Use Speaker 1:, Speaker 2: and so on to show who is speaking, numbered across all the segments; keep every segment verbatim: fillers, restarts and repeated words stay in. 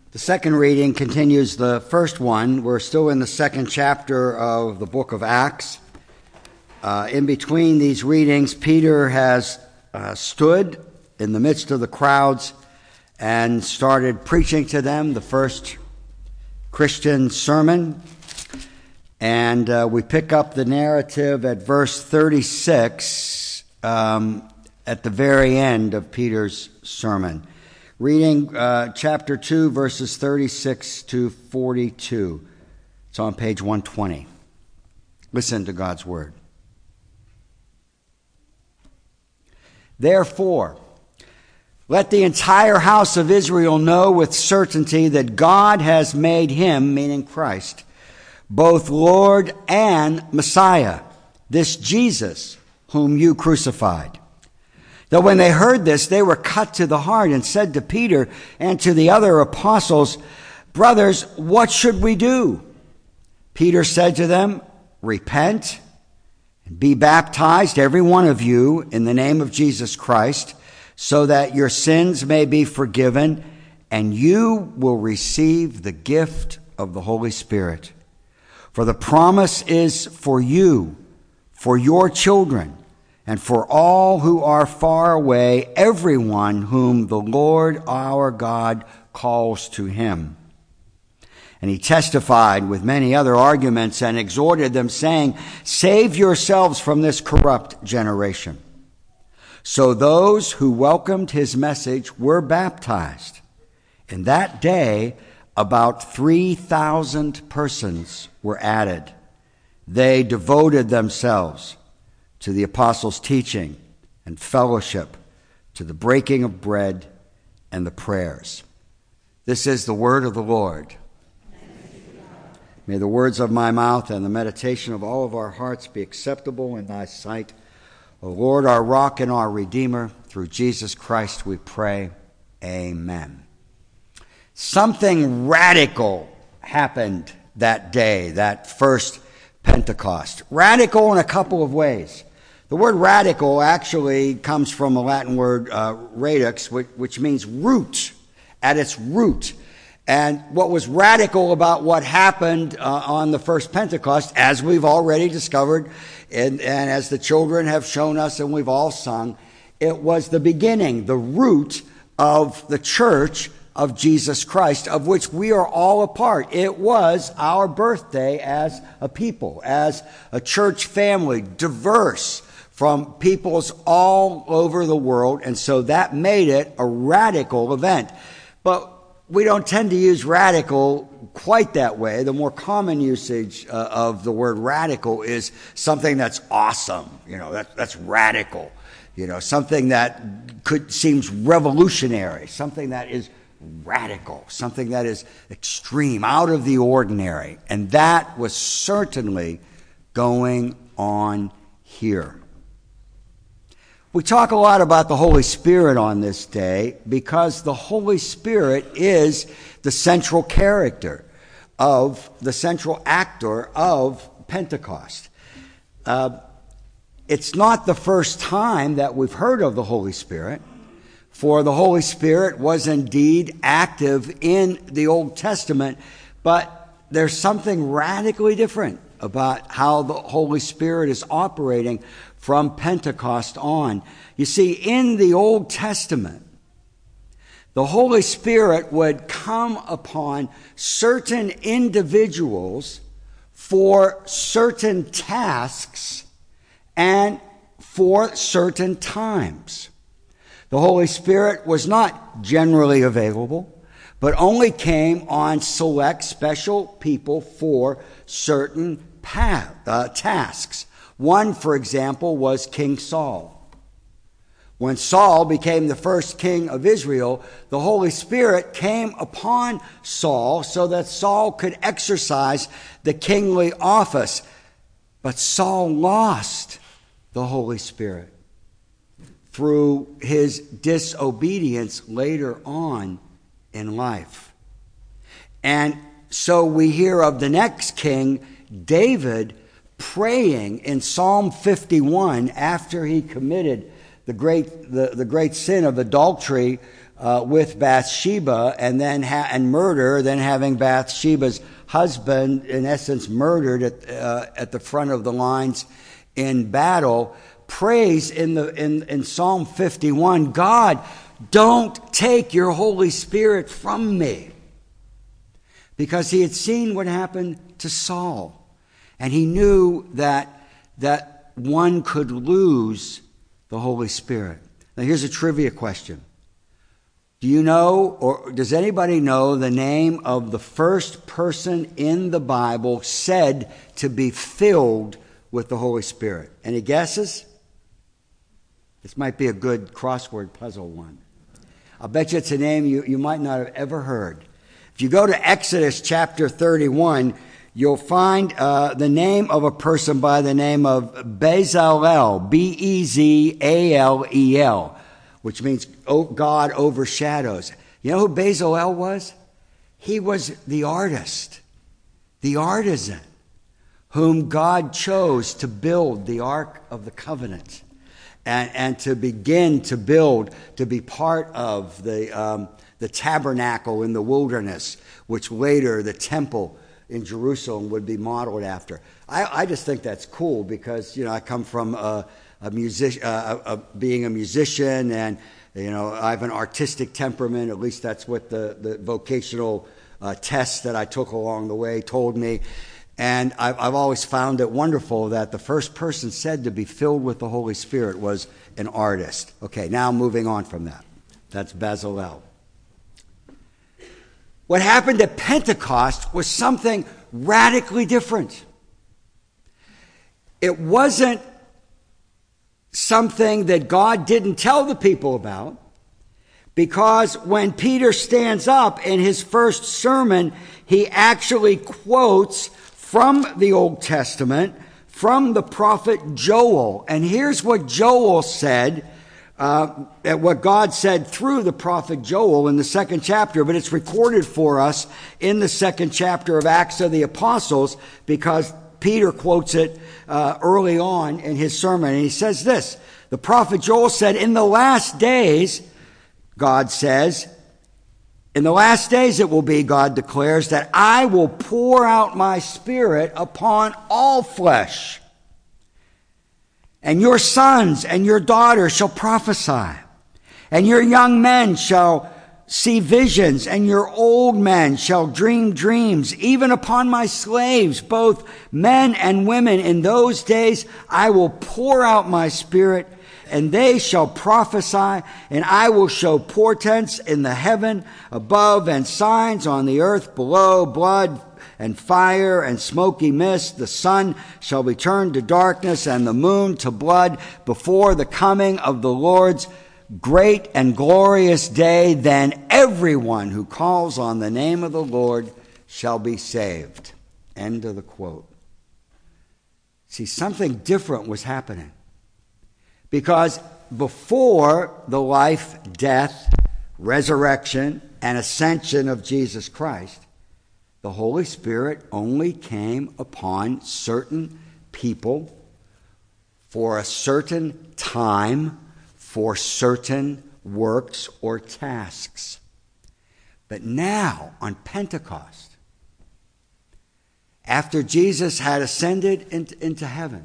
Speaker 1: The second reading continues the first one. We're still in the second chapter of the book of Acts. Uh, in between these readings, Peter has uh, stood in the midst of the crowds and started preaching to them the first Christian sermon. And uh, we pick up the narrative at verse thirty-six um, at the very end of Peter's sermon. Reading uh, chapter two, verses thirty-six to forty-two. It's on page one twenty. Listen to God's word. Therefore, let the entire house of Israel know with certainty that God has made him, meaning Christ, both Lord and Messiah, this Jesus whom you crucified. Though when they heard this, they were cut to the heart and said to Peter and to the other apostles, "Brothers, what should we do?" Peter said to them, "Repent and be baptized, every one of you, in the name of Jesus Christ, so that your sins may be forgiven, and you will receive the gift of the Holy Spirit. For the promise is for you, for your children, and for all who are far away, everyone whom the Lord our God calls to him." And he testified with many other arguments and exhorted them, saying, "Save yourselves from this corrupt generation." So those who welcomed his message were baptized. In that day, about three thousand persons were added. They devoted themselves to the apostles' teaching and fellowship, to the breaking of bread and the prayers. This is the word of the Lord. May the words of my mouth and the meditation of all of our hearts be acceptable in thy sight, O Lord, our rock and our redeemer. Through Jesus Christ we pray. Amen. Something radical happened that day, that first Pentecost. Radical in a couple of ways. The word radical actually comes from a Latin word, uh, radix, which, which means root, at its root. And what was radical about what happened uh, on the first Pentecost, as we've already discovered, and, and as the children have shown us and we've all sung, it was the beginning, the root of the church of Jesus Christ, of which we are all a part. It was our birthday as a people, as a church family, diverse from peoples all over the world, and so that made it a radical event. But we don't tend to use radical quite that way. The more common usage uh, of the word radical is something that's awesome. You know, that, that's radical. You know, something that could seems revolutionary, something that is radical, something that is extreme, out of the ordinary. And that was certainly going on here. We talk a lot about the Holy Spirit on this day because the Holy Spirit is the central character of, the central actor of Pentecost. Uh, it's not the first time that we've heard of the Holy Spirit, for the Holy Spirit was indeed active in the Old Testament, but there's something radically different about how the Holy Spirit is operating from Pentecost on. You see, in the Old Testament, the Holy Spirit would come upon certain individuals for certain tasks and for certain times. The Holy Spirit was not generally available, but only came on select special people for certain path, uh, tasks. One, for example, was King Saul. When Saul became the first king of Israel, the Holy Spirit came upon Saul so that Saul could exercise the kingly office. But Saul lost the Holy Spirit through his disobedience later on in life. And so we hear of the next king, David, praying in Psalm fifty-one after he committed the great the, the great sin of adultery uh, with Bathsheba and then ha- and murder, then having Bathsheba's husband, in essence, murdered at, uh, at the front of the lines in battle, prays in the in, in Psalm fifty-one, God, don't take your Holy Spirit from me. Because he had seen what happened to Saul. And he knew that, that one could lose the Holy Spirit. Now here's a trivia question. Do you know, or does anybody know the name of the first person in the Bible said to be filled with the Holy Spirit? Any guesses? This might be a good crossword puzzle one. I'll bet you it's a name you, you might not have ever heard. If you go to Exodus chapter thirty-one, you'll find uh, the name of a person by the name of Bezalel, B E Z A L E L. Which means God overshadows. You know who Bezalel was? He was the artist, the artisan, whom God chose to build the Ark of the Covenant and, and to begin to build, to be part of the, um, the tabernacle in the wilderness, which later the temple in Jerusalem would be modeled after. I, I just think that's cool because, you know, I come from a, a music, uh, a, a, being a musician, and you know, I have an artistic temperament. At least that's what the the vocational uh, tests that I took along the way told me. And I've, I've always found it wonderful that the first person said to be filled with the Holy Spirit was an artist. Okay, now moving on from that. That's Bezalel. What happened at Pentecost was something radically different. It wasn't something that God didn't tell the people about, because when Peter stands up in his first sermon, he actually quotes from the Old Testament, from the prophet Joel. And here's what Joel said, uh, what God said through the prophet Joel in the second chapter, but it's recorded for us in the second chapter of Acts of the Apostles, because Peter quotes it uh, early on in his sermon, and he says this. The prophet Joel said, in the last days, God says, in the last days it will be, God declares, that I will pour out my Spirit upon all flesh. And your sons and your daughters shall prophesy, and your young men shall see visions, and your old men shall dream dreams. Even upon my slaves, both men and women, in those days I will pour out my Spirit, and they shall prophesy, and I will show portents in the heaven above and signs on the earth below, blood and fire and smoky mist. The sun shall be turned to darkness and the moon to blood before the coming of the Lord's great and glorious day. Then everyone who calls on the name of the Lord shall be saved. End of the quote. See, something different was happening. Because before the life, death, resurrection, and ascension of Jesus Christ, the Holy Spirit only came upon certain people for a certain time, for certain works or tasks. But now, on Pentecost, after Jesus had ascended into, into heaven,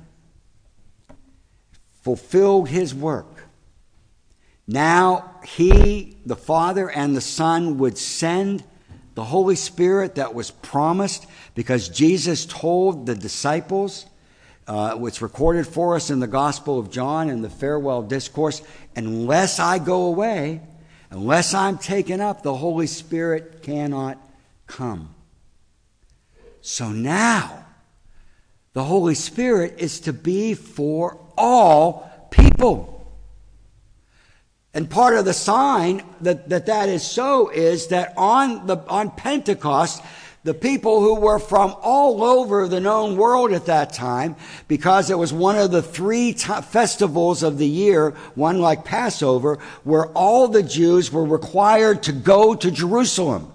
Speaker 1: fulfilled his work, now he, the Father and the Son, would send the Holy Spirit that was promised, because Jesus told the disciples, uh, it's recorded for us in the Gospel of John in the farewell discourse, unless I go away, unless I'm taken up, the Holy Spirit cannot come. So now, the Holy Spirit is to be for all people. And part of the sign that that, that is so is that on the on Pentecost, the people who were from all over the known world at that time, because it was one of the three t- festivals of the year, one like Passover, where all the Jews were required to go to Jerusalem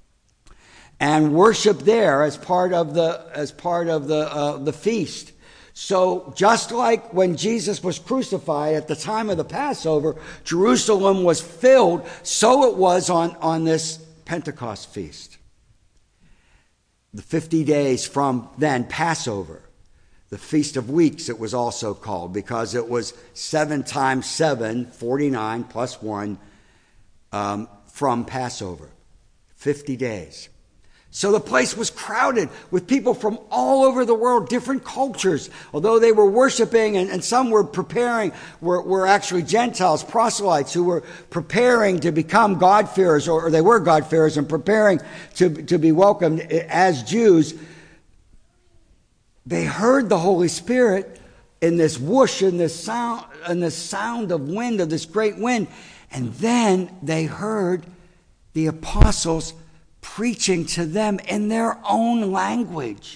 Speaker 1: and worship there as part of the as part of the uh, the feast. So just like when Jesus was crucified at the time of the Passover, Jerusalem was filled, so it was on, on this Pentecost feast. The fifty days from then, Passover. The Feast of Weeks, it was also called, because it was seven times seven, forty-nine plus one, um, from Passover. fifty days. So the place was crowded with people from all over the world, different cultures. Although they were worshiping, and, and some were preparing, were, were actually Gentiles, proselytes, who were preparing to become God-fearers, or, or they were God-fearers and preparing to, to be welcomed as Jews. They heard the Holy Spirit in this whoosh, in this sound, in this sound of wind, of this great wind. And then they heard the apostles preaching to them in their own language.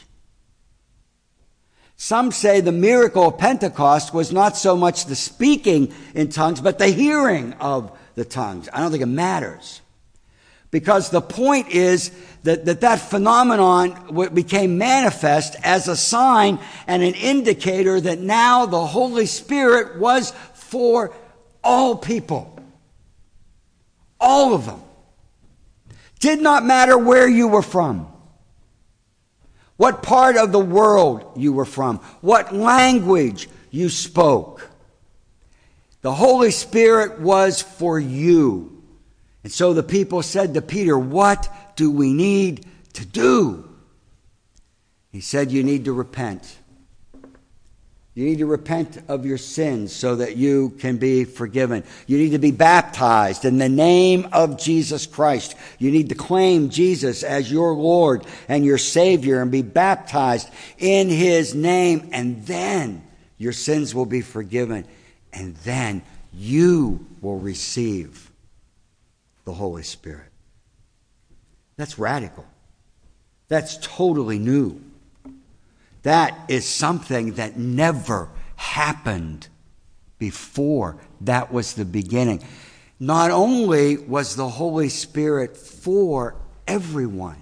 Speaker 1: Some say the miracle of Pentecost was not so much the speaking in tongues, but the hearing of the tongues. I don't think it matters. Because the point is that that, that phenomenon became manifest as a sign and an indicator that now the Holy Spirit was for all people. All of them. Did not matter where you were from, what part of the world you were from, what language you spoke. The Holy Spirit was for you. And so the people said to Peter, "What do we need to do?" He said, "You need to repent. You need to repent of your sins so that you can be forgiven. You need to be baptized in the name of Jesus Christ. You need to claim Jesus as your Lord and your Savior and be baptized in His name. And then your sins will be forgiven. And then you will receive the Holy Spirit." That's radical. That's totally new. That is something that never happened before. That was the beginning. Not only was the Holy Spirit for everyone,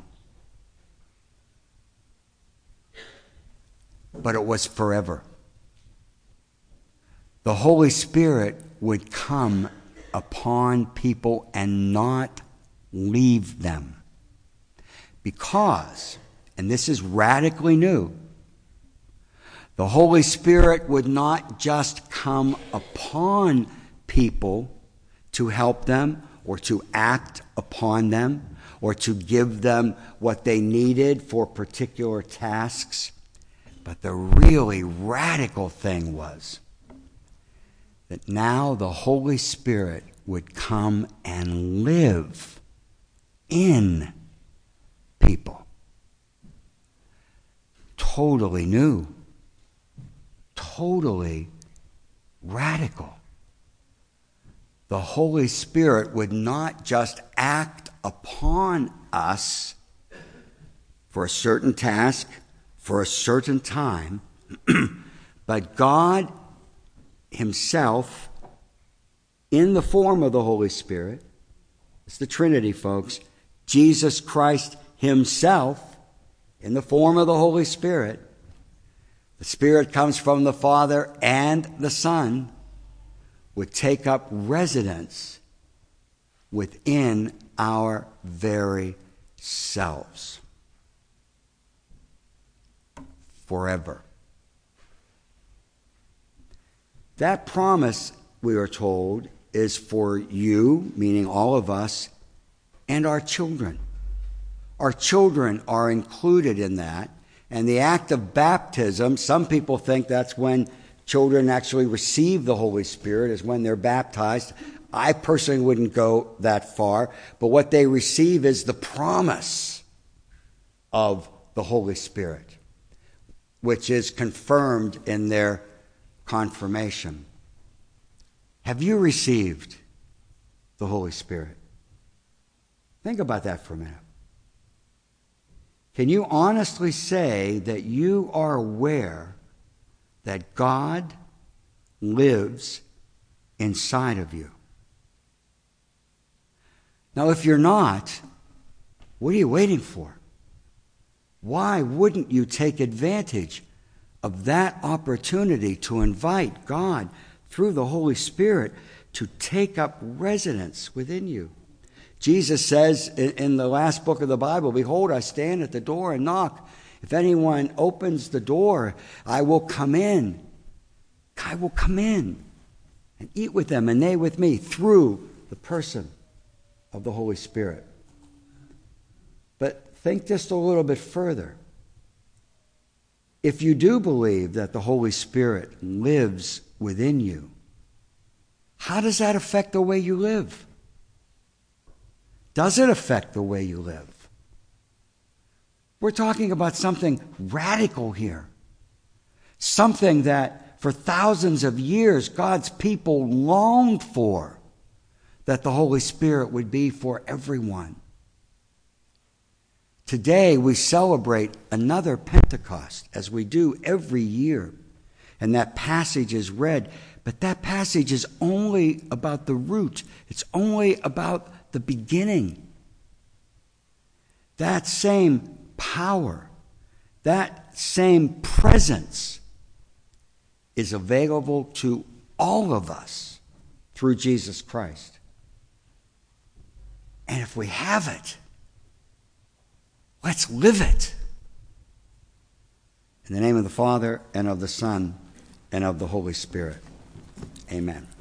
Speaker 1: but it was forever. The Holy Spirit would come upon people and not leave them. Because, and this is radically new, the Holy Spirit would not just come upon people to help them or to act upon them or to give them what they needed for particular tasks. But the really radical thing was that now the Holy Spirit would come and live in people. Totally new. Totally radical. The Holy Spirit would not just act upon us for a certain task, for a certain time, but God Himself, in the form of the Holy Spirit, it's the Trinity, folks, Jesus Christ Himself, in the form of the Holy Spirit, the Spirit comes from the Father and the Son, would take up residence within our very selves. Forever. That promise, we are told, is for you, meaning all of us, and our children. Our children are included in that. And the act of baptism, some people think that's when children actually receive the Holy Spirit, is when they're baptized. I personally wouldn't go that far. But what they receive is the promise of the Holy Spirit, which is confirmed in their confirmation. Have you received the Holy Spirit? Think about that for a minute. Can you honestly say that you are aware that God lives inside of you? Now, if you're not, what are you waiting for? Why wouldn't you take advantage of that opportunity to invite God through the Holy Spirit to take up residence within you. Jesus says in the last book of the Bible, "Behold, I stand at the door and knock. If anyone opens the door, I will come in. I will come in and eat with them and they with me," through the person of the Holy Spirit. But think just a little bit further. If you do believe that the Holy Spirit lives within you, how does that affect the way you live? Does it affect the way you live? We're talking about something radical here. Something that for thousands of years God's people longed for, that the Holy Spirit would be for everyone. Today we celebrate another Pentecost, as we do every year. And that passage is read, but that passage is only about the root. It's only about the beginning. That same power, that same presence is available to all of us through Jesus Christ. And if we have it, let's live it. In the name of the Father, and of the Son, and of the Holy Spirit. Amen.